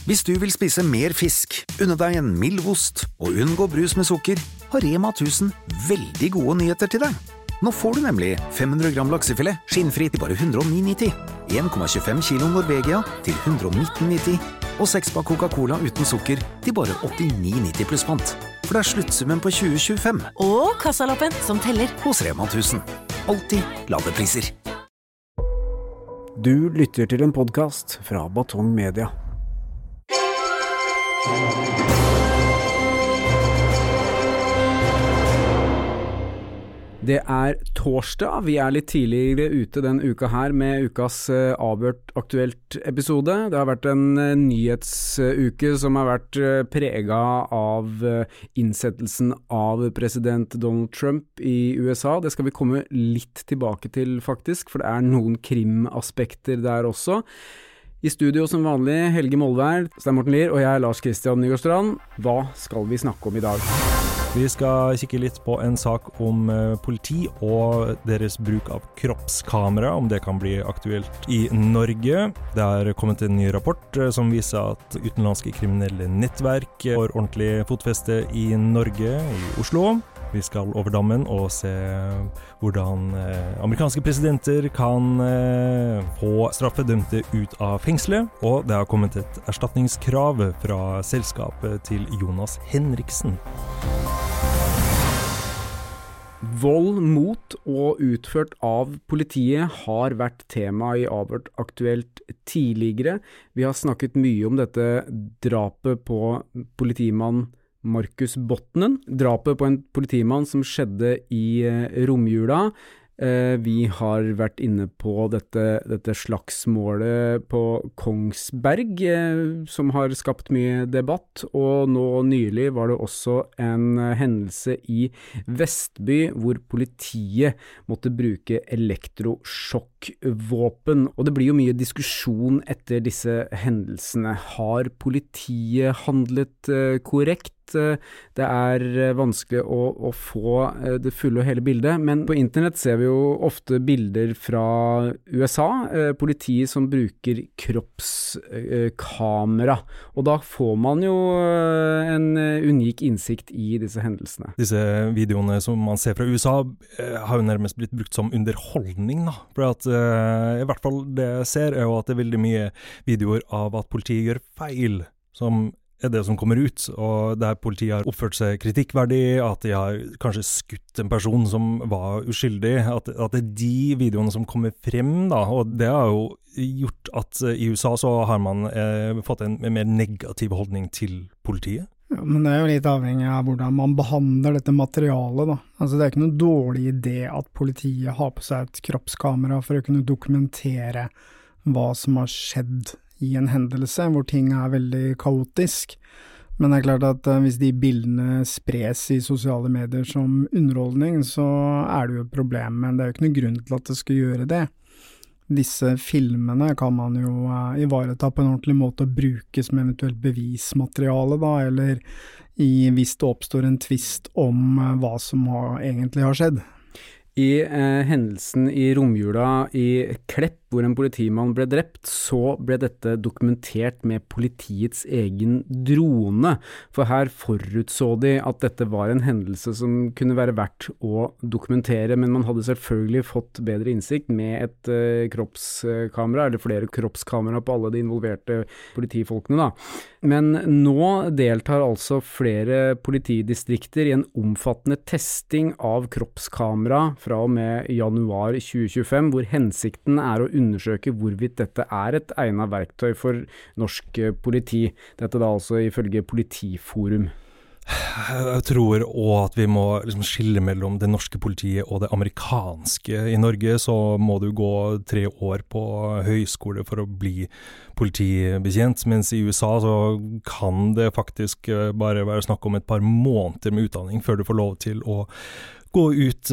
Hvis du vil spise mer fisk, unne deg en mild ost og unngå brus med sukker, har Rema 1000 veldig gode nyheter til deg. Nå får du nemlig 500 gram laksefilet, skinnfri til bare 109,90, 1,25 kilo Norvegia til 119,90, og 6-pakk Coca-Cola uten sukker til bare 89,90 pluss pant. For det er sluttsummen på 2025. Og kassalappen som teller. Hos Rema 1000. Alltid lave priser. Du lytter til en podcast fra Batong Media. Det er torsdag, vi er litt tidligere ute den uka her med ukas Avhørt aktuelt episode. Det har vært en nyhetsuke som har vært preget av innsettelsen av president Donald Trump i USA. Det skal vi komme litt tilbake til faktisk, for det er noen krimaspekter der også. I studio som vanlig, Helge Molvær, Stein Morten Lier og jeg, Lars Kristian Nygårdstrand. Hva skal vi snakke om i dag? Vi skal kikke litt på en sak om politi og deres bruk av kroppskamera, om det kan bli aktuelt i Norge. Det er kommet en ny rapport som viser at utenlandske kriminelle nettverk får ordentlig fotfeste i Norge, i Oslo. Vi skal over dammen og se hvordan amerikanske presidenter kan få straffedømte ut av fengselet, og det har kommet et erstatningskrav fra selskapet til Jonas Henriksen. Vold mot og utført av politiet har vært tema i Avhørt aktuelt tidligere. Vi har snakket mye om dette drapet på politimann Marcus Botnen, drapet på en politimann som skjedde i romjula. Vi har vært inne på dette slagsmålet på Kongsberg, som har skapt mye debatt, og nå nylig var det også en hendelse i Vestby, hvor politiet måtte bruke elektrosjokkvåpen. Og det blir jo mye diskusjon etter disse hendelsene. Har politiet handlet korrekt? Det er vanskelig å få det fulle og hele bildet, men på internett ser vi jo ofte bilder fra USA, politiet som bruker kroppskamera, og da får man jo en unik innsikt i disse hendelsene. Disse videoene som man ser fra USA har jo nærmest blitt brukt som underholdning, da. For at, i hvert fall det jeg ser er jo at det er veldig mye videoer av at politiet gjør feil, som er det som kommer ut, og der politiet har oppført seg kritikkverdig, at de har kanskje skutt en person som var uskyldig, at det er de videoene som kommer frem da, og det har jo gjort at i USA så har man fått en mer negativ holdning til politiet. Ja, men det er jo litt avhengig av hvordan man behandler dette materialet da. Altså det er ikke noen dårlig idé at politiet har på seg et kroppskamera for å kunne dokumentere hva som har skjedd i en hendelse hvor ting er veldig kaotisk. Men det er klart at hvis de bildene spres i sosiale medier som underholdning, så er det jo et problem, men det er jo ikke noen grunn til at det skal gjøre det. Disse filmene kan man jo ivareta på en ordentlig måte og bruke som eventuelt bevismateriale da, eller hvis det oppstår en tvist om hva som egentlig har skjedd. I hendelsen i romjula i Klepp, hvor en politimann ble drept, så ble dette dokumentert med politiets egen drone, for her forutså de at dette var en hendelse som kunne være verdt å dokumentere, men man hadde selvfølgelig fått bedre innsikt med et kroppskamera, eller flere kroppskamera på alle de involverte politifolkene da. Men nå deltar altså flere politidistrikter i en omfattende testing av kroppskamera fra og med januar 2025, hvor hensikten er å undersøke hvorvidt dette er et egnet verktøy for norsk politi. Dette da altså ifølge Politiforum. Jeg tror også at vi må liksom skille mellom det norske politiet og det amerikanske. I Norge så må du gå 3 år på høyskole for å bli politibetjent, mens i USA så kan det faktisk bare være snakk om et par måneder med utdanning før du får lov til å gå ut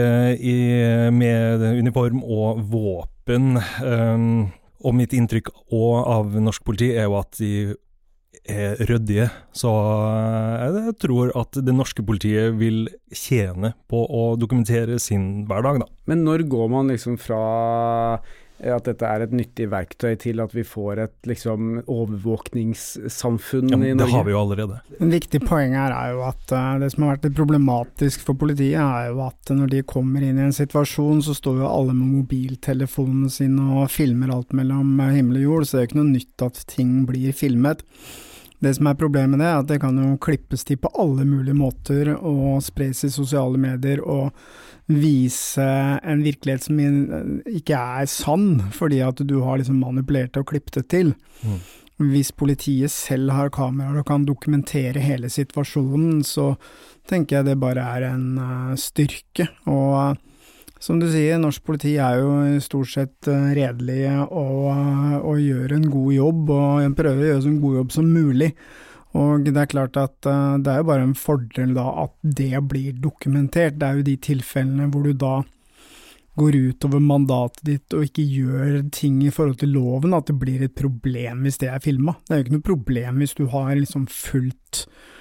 med uniform og våpen. Og mitt inntrykk av norsk politi er jo at de er ryddige, så jeg tror at det norske politiet vil tjene på å dokumentere sin hverdag da. Men når går man liksom fra at dette et nyttig verktøy til at vi får et liksom overvåkningssamfunn i Norge? Det har vi jo allerede. En viktig poeng her jo at det som har vært litt problematisk for politiet jo at når de kommer inn i en situasjon, så står jo alle med mobiltelefonene sine og filmer alt mellom himmel og jord, så det ikke noe nytt at ting blir filmet. Det som problemet med det at det kan jo klippes til på alle mulige måter og spres i sosiale medier og vise en virkelighet som ikke sann, fordi at du har liksom manipulert det og klippet det til. Hvis politiet selv har kameraer og kan dokumentere hele situasjonen, så tenker jeg det bare en styrke. Og som du sier, norsk politi jo i stort sett redelige og gjør en god jobb, og prøver å gjøre så en god jobb som mulig. Og det klart at det jo bare en fordel da at det blir dokumentert. Det jo de tilfellene hvor du da går ut over mandatet ditt og ikke gjør ting i forhold til loven, at det blir et problem hvis det filmet. Det jo ikke noe problem hvis du har liksom fulgt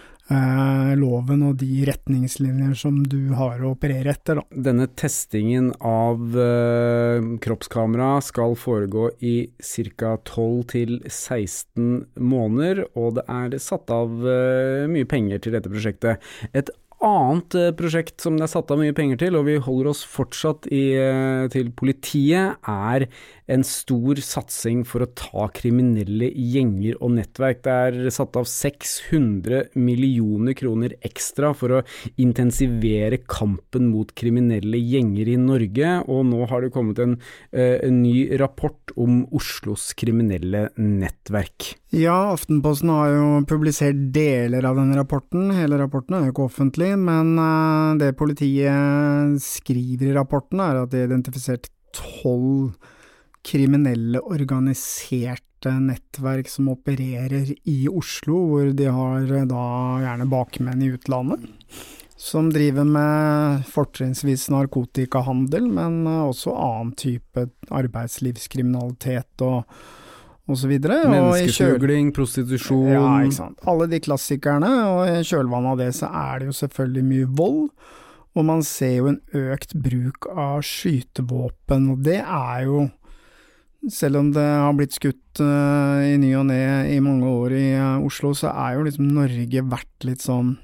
loven og de retningslinjer som du har å operere etter. Da. Denne testingen av kroppskamera skal foregå i ca. 12 til 16 måneder, og det satt av mye penger til dette prosjektet. Et annet prosjekt som det satt av mye penger til, og vi holder oss fortsatt til politiet, en stor satsing for å ta kriminelle gjenger og nettverk. Det satt av 600 millioner kroner ekstra for å intensivere kampen mot kriminelle gjenger i Norge, og nå har det kommet en ny rapport om Oslos kriminelle nettverk. Ja, Aftenposten har jo publisert deler av denne rapporten. Hele rapporten jo ikke offentlig, men det politiet skriver i rapporten at de har identifisert 12 kriminelle organiserte nettverk som opererer i Oslo, hvor de har da gjerne bakmenn i utlandet, som driver med fortrinnsvis narkotikahandel, men også annen type arbeidslivskriminalitet og så videre. Menneskesmugling, prostitusjon. Ja, ikke sant. Alle de klassikerne, og i kjølvannet av det så det jo selvfølgelig mye vold, og man ser jo en økt bruk av skytevåpen, og det jo, selv om det har blitt skutt i ny og ned i mange år i Oslo, så jo liksom Norge vært litt sånn,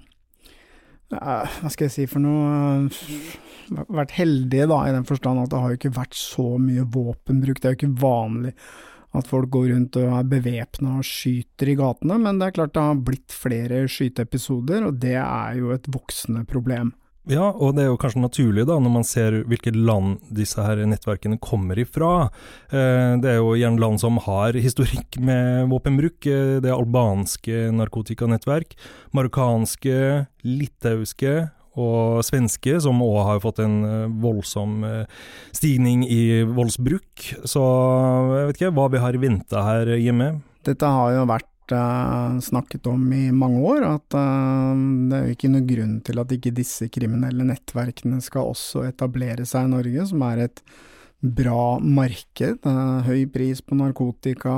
hva skal jeg si for noe, vært heldige da, i den forstand at det har jo ikke vært så mye våpenbruk. Det jo ikke vanlig at folk går rundt og bevæpnet og skyter i gatene, men det klart det har blitt flere skyteepisoder, og det jo et voksende problem. Ja, og det jo kanskje naturlig da, når man ser hvilket land disse her nettverkene kommer ifra. Det jo gjerne land som har historikk med våpenbruk. Det albanske narkotikanettverk, marokkanske, litauiske og svenske, som også har fått en voldsom stigning i voldsbruk. Så jeg vet ikke hva vi har ventet her hjemme. Dette har jo vært snakket om i mange år, at det jo ikke noe grunn til at ikke disse kriminelle nettverkene skal også etablere seg i Norge, som et bra marked. Det høy pris på narkotika,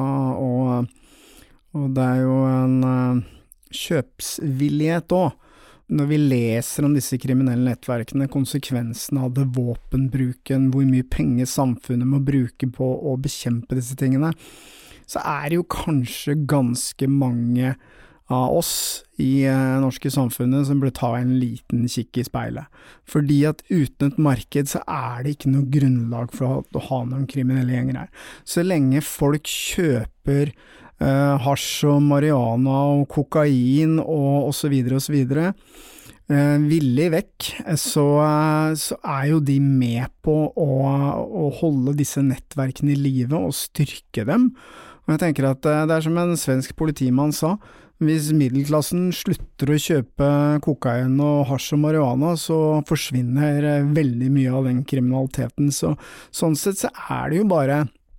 og det jo en kjøpsvillighet også. Når vi leser om disse kriminelle nettverkene, konsekvensene av det våpenbruken, hvor mye penger samfunnet må bruke på å bekjempe disse tingene, så det jo kanskje ganske mange av oss i norske samfunnet som burde ta en liten kikk i speilet. Fordi at uten et marked så det ikke noe grunnlag for å ha noen kriminelle gjenger her. Så lenge folk kjøper hasj og marihuana og kokain og så videre, villig vekk, så jo de med på å holde disse nettverkene i live og styrke dem. Og jeg tenker at det som en svensk politimann sa, hvis middelklassen slutter å kjøpe kokain og hasj og marihuana, så forsvinner veldig mye av den kriminaliteten. Så sånn sett så det jo bare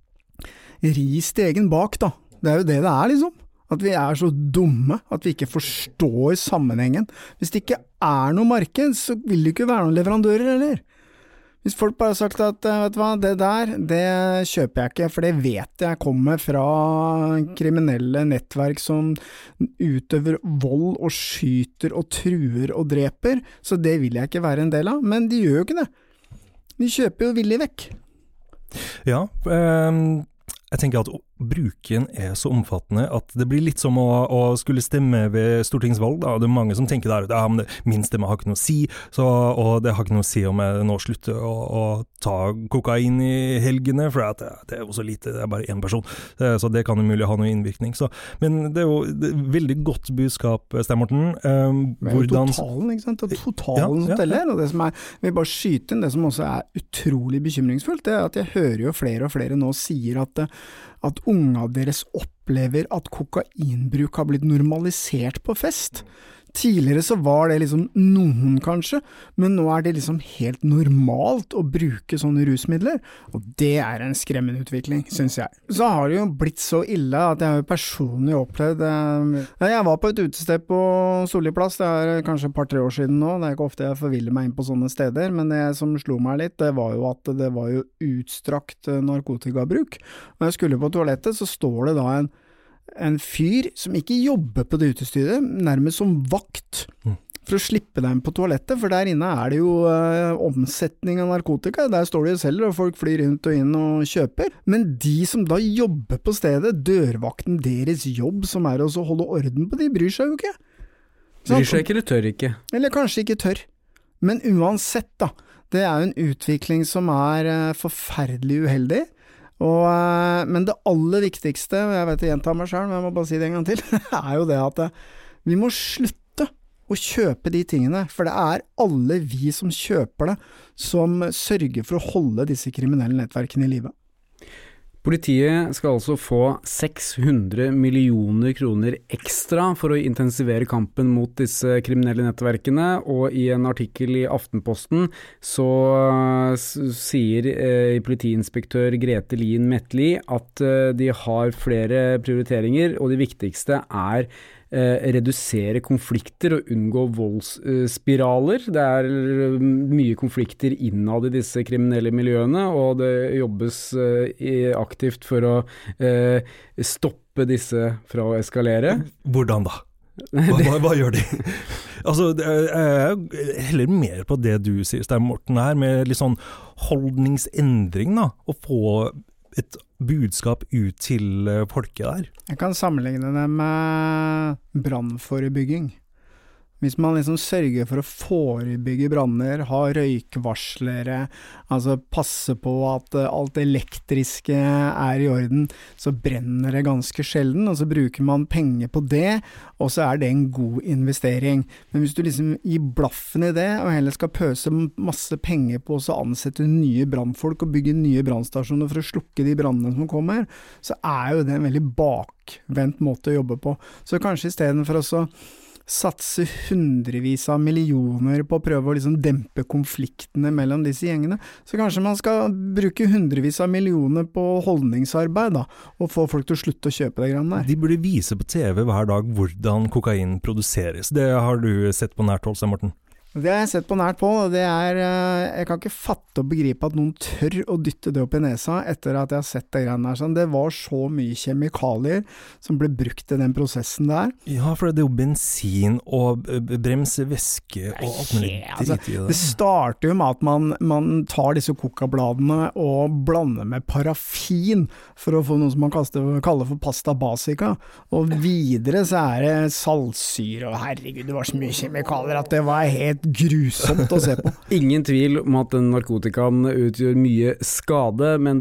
ris til egen bak da. Det jo det liksom. At vi så dumme, at vi ikke forstår sammenhengen. Hvis det ikke noe marked, så vil det ikke være noen leverandører, eller? Hvis folk bare har sagt at, vet du hva, det der, det kjøper jeg ikke, for det vet jeg kommer fra kriminelle nettverk som utøver vold og skyter og truer og dreper, så det vil jeg ikke være en del av. Men de gjør jo ikke det. De kjøper jo villig vekk. Ja, jeg tenker at bruken så omfattende at det blir litt som å skulle stemme ved stortingsvalg. Da. Det mange som tenker der at men min stemme har ikke noe å si, og det har ikke noe å si om jeg nå slutter å ta kokain i helgene, for det jo så lite, det bare én person, så det kan jo mulig ha noe innvirkning. Men det jo et veldig godt budskap, Stein Morten. Det jo totalen, ikke sant? Totalen som teller, og det som vi bare skyter inn, det som også utrolig bekymringsfullt, det at jeg hører jo flere og flere nå sier at unga deres opplever at kokainbruk har blitt normalisert på fest. Tidligere så var det liksom noen kanskje, men nå det liksom helt normalt å bruke sånne rusmidler, og det en skremmende utvikling, synes jeg. Så har det jo blitt så ille at jeg har jo personlig opplevd jeg var på et utested på Solli plass, det kanskje et par-tre år siden nå, det ikke ofte jeg forviller meg inn på sånne steder, men det som slo meg litt, det var jo at det var jo utstrakt narkotikabruk. Når jeg skulle på toalettet, så står det da en fyr som ikke jobber på det utestyret, nærmest som vakt, for å slippe dem på toalettet, for der inne det jo omsetning av narkotika, der står det jo selv, og folk flyr rundt og inn og kjøper. Men de som da jobber på stedet, dørvakten deres jobb, som å holde orden på, de bryr seg jo ikke. Bryr seg ikke eller tør ikke? Eller kanskje ikke tør. Men uansett da, det jo en utvikling som forferdelig uheldig. Men det aller viktigste, jeg vet jeg gjentar meg selv, men jeg må bare si det en gang til, jo det at vi må slutte å kjøpe de tingene, for det alle vi som kjøper det, som sørger for å holde disse kriminelle nettverkene i livet. Politiet skal altså få 600 millioner kroner ekstra for å intensivere kampen mot disse kriminelle nettverkene, og i en artikkel i Aftenposten så sier politiinspektør Grete Lien Metli at de har flere prioriteringer, og det viktigste redusere konflikter og unngå voldsspiraler. Det mye konflikter innad i disse kriminelle miljøene, og det jobbes aktivt for å stoppe disse fra å eskalere. Hvordan da? Hva gjør de? Altså, jeg heller mer på det du sier, Stein Morten, her, med litt sånn holdningsendring da, å få et budskap ut til folket der. Jeg kan sammenligne det med brannforebygging. Hvis man liksom sørger for å forebygge branner, ha røykvarslere, altså passe på at alt elektriske i orden, så brenner det ganske sjelden, og så bruker man penger på det, og så det en god investering. Men hvis du liksom gir blaffen i det, og heller skal pøse masse penger på å ansette nye brannfolk og bygge nye brannstasjoner for å slukke de brannene som kommer, så jo det en veldig bakvendt måte å jobbe på. Så kanskje i stedet for å satse hundrevis av millioner på å prøve å liksom dempe konfliktene mellom disse gjengene, så kanskje man skal bruke hundrevis av millioner på holdningsarbeid da, og få folk til å slutte å kjøpe det grann der. De burde vise på TV hver dag hvordan kokain produseres. Det har du sett på nært hold, Stein Morten? Det har jeg sett på nært på, og det jeg kan ikke fatte og begripe at noen tør å dytte det opp i nesa etter at jeg har sett det greiene der. Sånn. Det var så mye kjemikalier som ble brukt i den prosessen der. Ja, for det jo bensin og bremsevæske og alt mulig dritt i det. Det starter jo med at man tar disse kokabladene og blander med parafin for å få noe som man kaller for pasta basica, og videre så det saltsyre, og herregud, det var så mye kjemikalier at det var helt grusomt å se på. Ingen tvil om at narkotikaen utgjør mye skade, men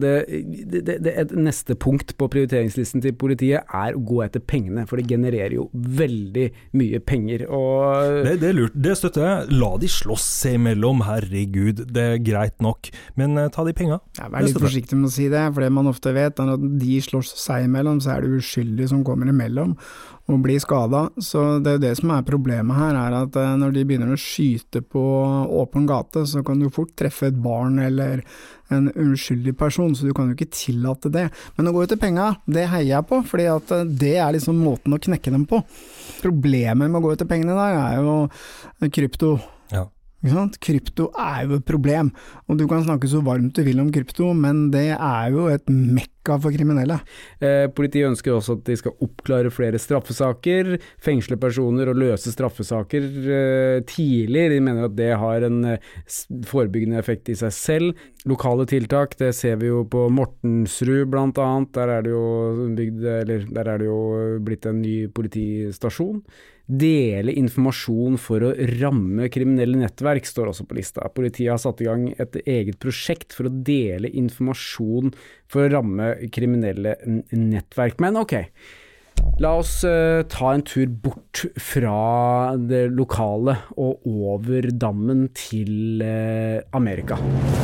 det neste punkt på prioriteringslisten til politiet å gå etter pengene, for det genererer jo veldig mye penger. Og det lurt, det støtter jeg. La de slåss seg imellom, herregud, det greit nok, men ta de penga. Vær litt forsiktig med å si det, for det man ofte vet, at de slåss seg imellom, så det uskyldige som kommer imellom og blir skadet. Så det det som problemet her, at når de begynner å skyte på åpen gate, så kan du fort treffe et barn eller en uskyldig person, så du kan jo ikke tillate det. Men å gå etter penger, det heier jeg på, fordi at det liksom måten å knekke dem på. Problemet med å gå etter pengene der jo krypto. Ja. Krypto jo et problem, og du kan snakke så varmt du vil om krypto, men det jo et mekk mekka for kriminelle. Politiet ønsker også at de skal oppklare flere straffesaker, fengsle personer og løse straffesaker tidlig. De mener at det har en forebyggende effekt i seg selv. Lokale tiltak, det ser vi jo på Mortensrud blant annet. Der er det jo blitt en ny politistasjon. Dele informasjon for å ramme kriminelle nettverk står også på lista. Politiet har satt i gang et eget prosjekt for å dele informasjon for å ramme kriminelle nettverk. Men ok, la oss ta en tur bort fra det lokale og over dammen til Amerika.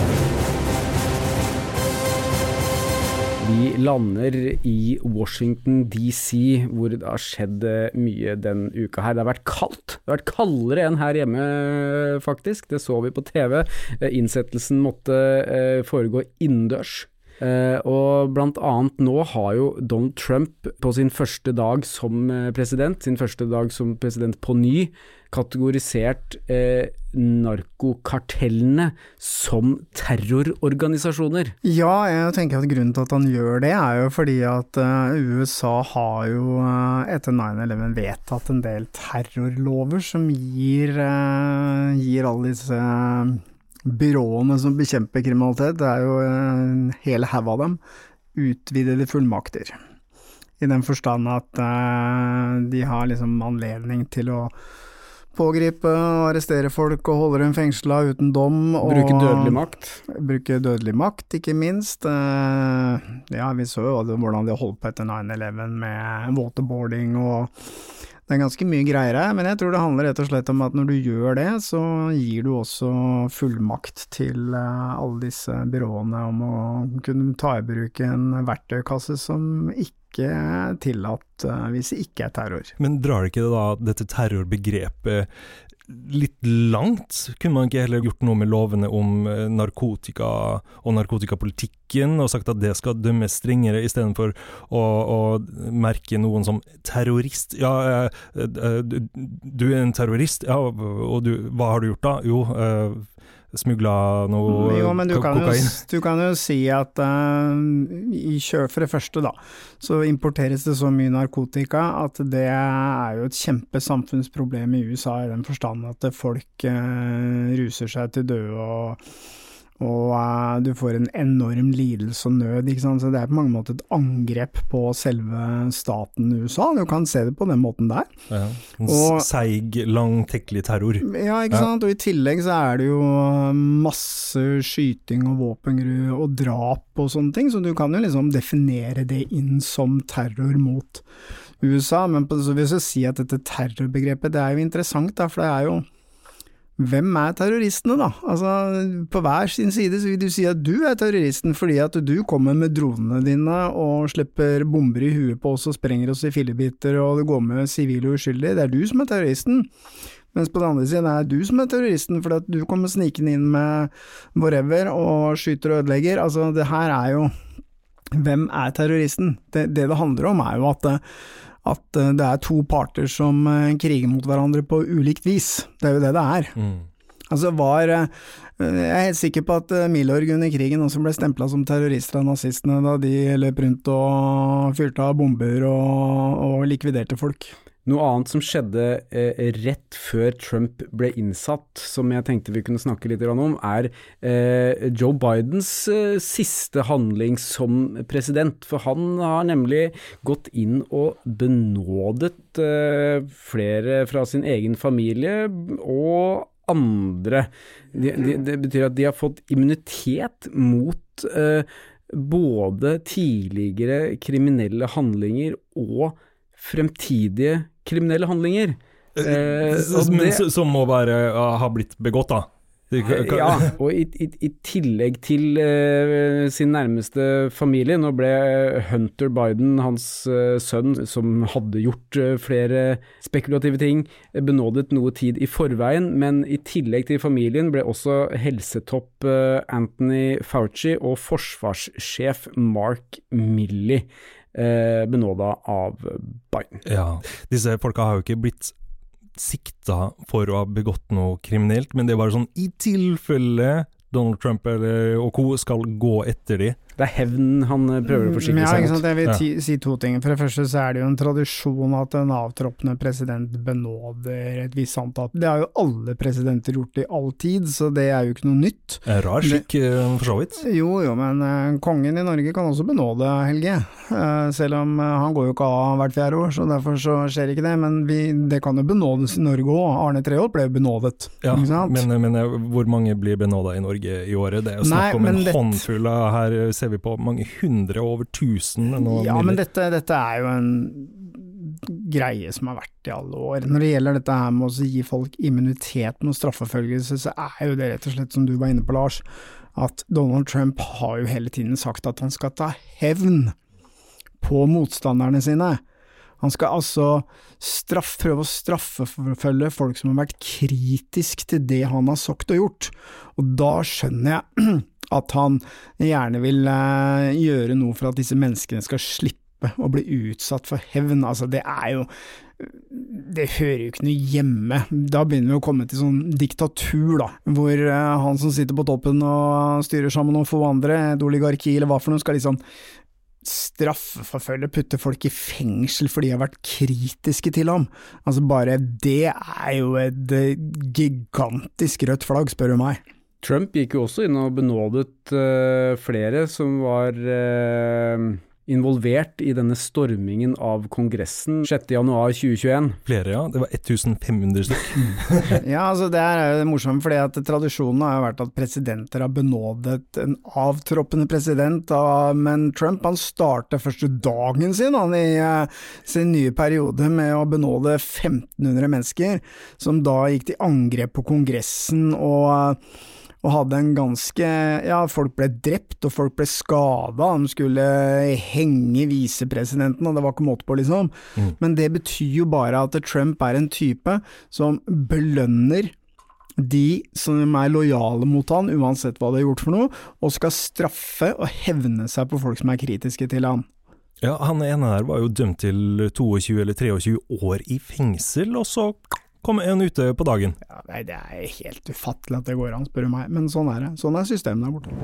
Vi lander i Washington DC, hvor det har skjedd mye den uka her. Det har vært kaldt. Det har vært kaldere enn her hjemme, faktisk. Det så vi på TV. Innsettelsen måtte foregå innendørs. Og blant annet nå har jo Donald Trump på sin første dag som president på ny, kategorisert narkokartellene som terrororganisasjoner. Ja, jeg tenker at grunnen til at han gjør det er jo fordi at USA har jo etter 9/11 vedtatt en del terrorlover som gir alle disse byråene som bekjemper kriminalitet, det er jo en hel haug av dem, utvidede fullmakter. I den forstand at de har liksom anledning til å pågripe og arrestere folk og holde dem fengslet uten dom. Bruke dødelig makt. Bruke dødelig makt, ikke minst. Ja, vi så jo hvordan de holdt på etter 9/11 med waterboarding og det er ganske mye greier, men jeg tror det handler rett og slett om at når du gjør det, så gir du også fullmakt til alle disse byråene om å kunne ta i bruk en verktøykasse som ikke er tillatt hvis det ikke er terror. Men drar ikke det da dette terrorbegrepet litt langt? Kunne man ikke heller gjort noe med lovene om narkotika og narkotikapolitikken og sagt at det skal dømmes strengere i stedet for å merke noen som terrorist? Ja, du er en terrorist, ja, og hva har du gjort da? Jo, smugla noe kokain. Du kan jo si at for det første da, så importeres det så mye narkotika at det er jo et kjempesamfunnsproblem i USA i den forstand at folk ruser seg til døde og du får en enorm lidelse og nød, ikke sant? Så det er på mange måter et angrep på selve staten USA, du kan se det på den måten der. Ja, seig, langtekkelig terror. Ja, ikke sant? Og i tillegg så er det jo masse skyting og våpengrue og drap og sånne ting, så du kan jo liksom definere det inn som terror mot USA, men så vil jeg si at dette terrorbegrepet, det er jo interessant da, for det er jo hvem er terroristene da? Altså, på hver sin side så vil du si at du er terroristen fordi at du kommer med dronene dine og slipper bomber i huet på oss og sprenger oss i fillebiter og du går med sivile og uskyldige. Det er du som er terroristen. Mens på den andre siden er du som er terroristen fordi at du kommer snikende inn med whatever og skyter og ødelegger. Altså, det her er jo hvem er terroristen? Det handler om er jo at det er to parter som kriger mot hverandre på ulikt vis. Det er jo det det er. Altså jeg er helt sikker på at Milorg under krigen også ble stemplet som terrorister av nazistene da de løp rundt og fyrte av bomber og likviderte folk. Noe annet som skjedde rett før Trump ble innsatt, som jeg tenkte vi kunne snakke litt om, er Joe Bidens siste handling som president. For han har nemlig gått inn og benådet flere fra sin egen familie og andre. Det betyr at de har fått immunitet mot både tidligere kriminelle handlinger og fremtidige kriminelle handlinger. Som må ha blitt begått da? Ja, og i tillegg til sin nærmeste familie, nå ble Hunter Biden, hans sønn, som hadde gjort flere spekulative ting, benådet noe tid i forveien, men i tillegg til familien ble også helsetopp Anthony Fauci og forsvarssjef Mark Milley benåda av Biden. Ja, disse folka har jo ikke blitt sikta for å ha begått noe kriminelt, men det er bare sånn, i tilfelle Donald Trump og co. skal gå etter de, Det hevn han prøver å forsikre seg ikke mot. sant? Jeg vil si to ting. For det første så det jo en tradisjon at en avtroppende president benåder et visst antall. Det har jo alle presidenter gjort i all tid, så det jo ikke noe nytt. Rar skikk, for så vidt. Jo, men kongen i Norge kan også benåde Helge. Selv om han går jo ikke av hvert 4. år, så derfor så skjer ikke det. Men det kan jo benådes i Norge også. Arne Treholt ble jo benådet. Ja, ikke sant? men hvor mange blir benådet i Norge i året? Det jo snakk om en håndfull av her ser vi på mange 100, over 1000 nå. Ja, men dette jo en greie som har vært i alle år. Når det gjelder dette her med å gi folk immunitet med straffeforfølgelse, så jo det rett og slett, som du var inne på, Lars, at Donald Trump har jo hele tiden sagt at han skal ta hevn på motstanderne sine. Han skal altså prøve å straffeforfølge folk som har vært kritisk til det han har sagt og gjort. Og da skjønner jeg at han gjerne vil gjøre noe for at disse menneskene skal slippe å bli utsatt for hevn. Altså det det hører jo ikke noe hjemme. Da begynner vi å komme til sånn diktatur da, hvor han som sitter på toppen og styrer sammen med noen få andre, et oligarki eller hva for noe, skal liksom straffeforfølge, putte folk i fengsel fordi de har vært kritiske til ham. Altså bare det jo et gigantisk rødt flagg, spør du meg. Trump gikk jo også inn og benådet flere som var involvert i denne stormingen av Kongressen 6. januar 2021. Flere, ja. Det var 1500 stykker. Ja, altså det jo morsomt, fordi at tradisjonen har jo vært at presidenter har benådet en avtroppende president, men Trump han startet første dagen sin i sin nye periode med å benåde 1500 mennesker, som da gikk til angrep på Kongressen og hadde en ganske, folk ble drept og folk ble skadet, de skulle henge visepresidenten, og det var ikke måte på liksom. Men det betyr jo bare at Trump en type som belønner de som lojale mot han, uansett hva de har gjort for noe, og skal straffe og hevne seg på folk som kritiske til han. Ja, han ene her var jo dømt til 22 eller 23 år i fengsel, og så kom en ute på dagen. Ja, nei, det helt ufattelig at det går an, spør du meg, men sånn det. Sånn systemet der borte.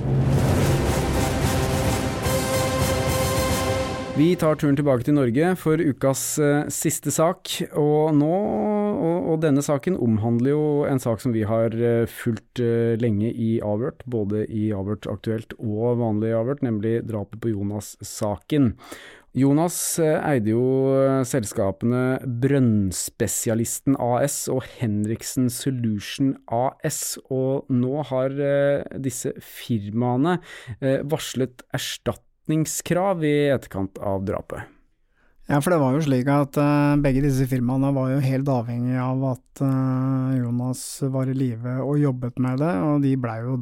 Vi tar turen tilbake til Norge for ukas siste sak, og denne saken omhandler jo en sak som vi har fulgt lenge i Avhørt, både i Avhørt Aktuelt og vanlig Avhørt, nemlig drapet på Jonas-saken. Jonas eide jo selskapene Brønnspesialisten AS og Henriksen Solution AS, og nå har disse firmaene varslet erstatningskrav i etterkant av drapet. Ja, for det var jo slik at begge disse firmaene var jo helt avhengig av at Jonas var i live og jobbet med det, og de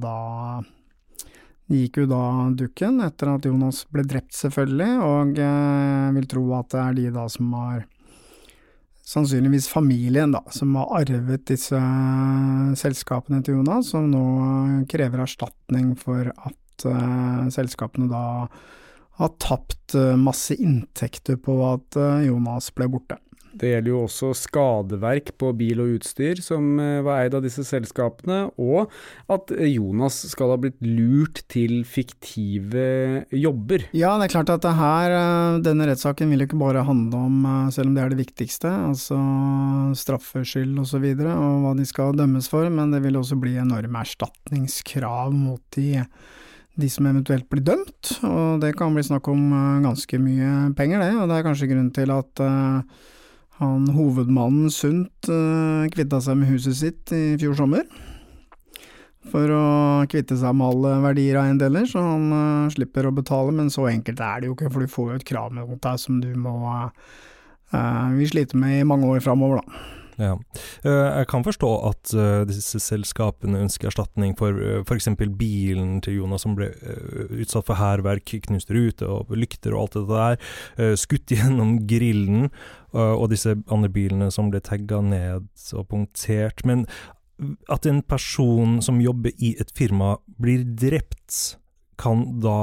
gikk jo da dukken etter at Jonas ble drept selvfølgelig, og jeg vil tro at det de da som har, sannsynligvis familien da, som har arvet disse selskapene til Jonas, som nå krever erstatning for at selskapene da har tapt masse inntekter på at Jonas ble borte. Det gjelder jo også skadeverk på bil og utstyr som var eid av disse selskapene, og at Jonas skal ha blitt lurt til fiktive jobber. Ja, det klart at denne rettssaken vil jo ikke bare handle om, selv om det det viktigste, altså straffskyld og så videre, og hva de skal dømmes for, men det vil også bli enorme erstatningskrav mot de som eventuelt blir dømt, og det kan bli snakk om ganske mye penger det, og det kanskje grunn til at hovedmannen Sundt kvittet seg med huset sitt i fjor sommer, for å kvitte seg med alle verdier av eiendeler, så han slipper å betale, men så enkelt det jo ikke, for du får jo et krav mot deg som du må vi sliter med i mange år fremover da. Ja. Jeg kan forstå at disse selskapene ønsker erstatning for eksempel bilen til Jonas som ble utsatt for hærverk, knust rute og lykter og alt det der, skutt gjennom grillen, og disse andre bilene som ble tagget ned og punktert. Men at en person som jobber i et firma blir drept, kan da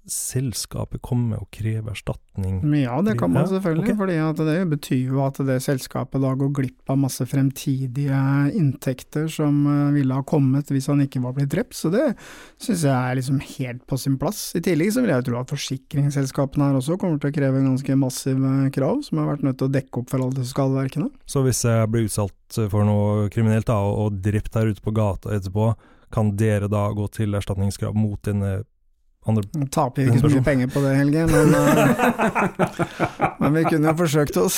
selskapet komme og kreve erstatning? Ja, det kan man selvfølgelig, ok. fordi at det betyr jo at det selskapet da går glipp av masse fremtidige inntekter som ville ha kommet hvis han ikke var blitt drept, så det synes jeg er liksom helt på sin plass. I tillegg så vil jeg tro at forsikringsselskapene her også kommer til å kreve ganske massive krav, som har vært nødt til å dekke opp for alle skadeverkene. Så hvis jeg blir utsatt for noe kriminelt da, og drept der ute på gata etterpå, kan dere da gå til erstatningskrav mot denne andre? Taper ikke så mye penger på det, Helge, men vi kunne jo forsøkt oss.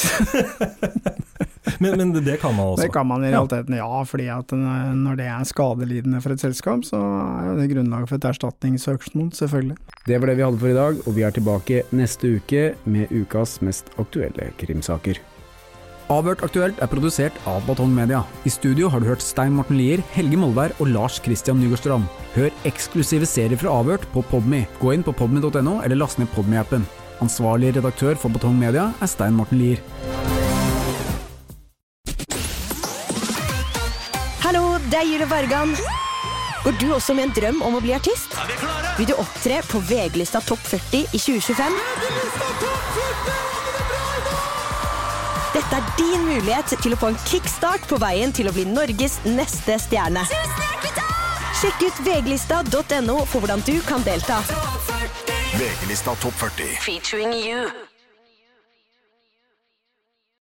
men det kan man også? Det kan man i realiteten, ja, fordi at når det er skadelidende for et selskap, så er jo det grunnlag for et erstatningssøksmål, selvfølgelig. Det var det vi hadde for i dag, og vi er tilbake neste uke med ukas mest aktuelle krimsaker. Avhørt aktuelt er produsert av Batong Media. I studio har du hørt Stein Morten Lier, Helge Molberg og Lars Christian Nygårdstrand. Hør eksklusive serier fra Avhørt på Podme. Gå inn på podme.no eller last ned Podme-appen. Ansvarlig redaktør for Batong Media er Stein Morten Lier. Hallo, det er Julie Vargan. Går du også med en drøm om å bli artist? Vil du opptre på VG-lista Topp 40 i 2025? Dette er din mulighet til å få en kickstart på veien til å bli Norges neste stjerne. Sjekk ut vglista.no for hvordan du kan delta. VG-lista Topp 40. Featuring you.